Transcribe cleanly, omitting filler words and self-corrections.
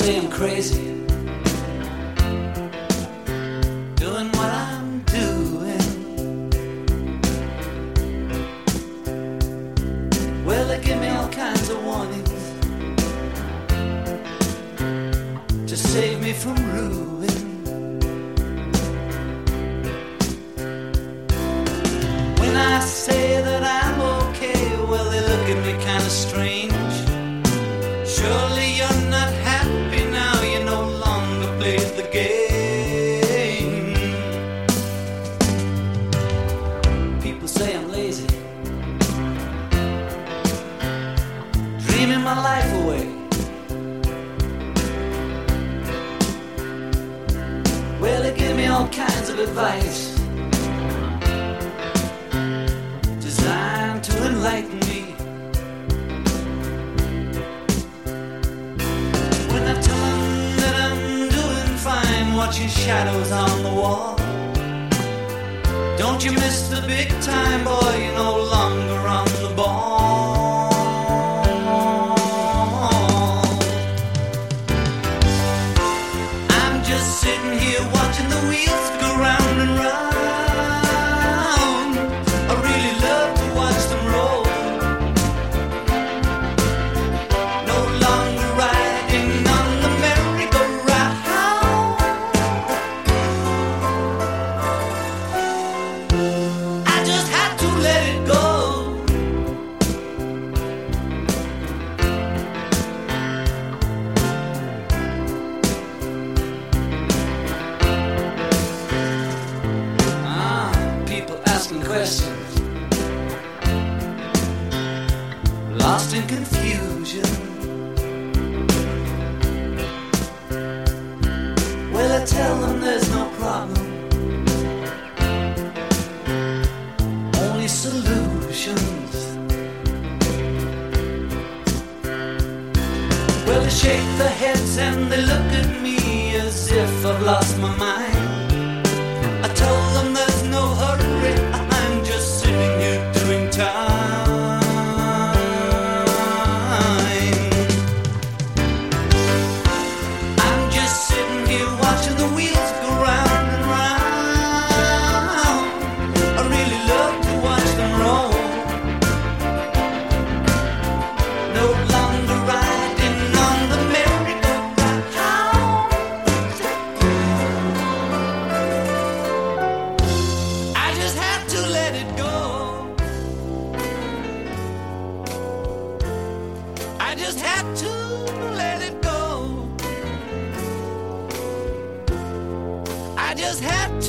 say I'm crazy, doing what I'm doing. Well, they give me all kinds of warnings to save me from ruin. When I say that I'm okay, well, they look at me kind of strange. Surely you're not happy now, you no longer play the game. People say I'm lazy, dreaming my life away. Well, they give me all kinds of advice designed to enlighten me. When I tell them that I'm doing fine, watching shadows on the wall, don't you miss the big time, boy, you're no longer on the ball. I'm just sitting here watching the wheels go round and round. I really love to watch them roll. No longer riding on the merry-go-round. I just had to let it go. People asking questions, lost in confusion. Well, I tell them there's no problem, only solutions. Well, they shake their heads and they look at me as if I've lost my mind. I told them there's no hurry, I'm just sitting here doing time. I'm just sitting here watching the wheels go round and round. I really love to watch them roll. No longer riding on the merry-go-round. I just had to let it go. I just had to let it go. I just had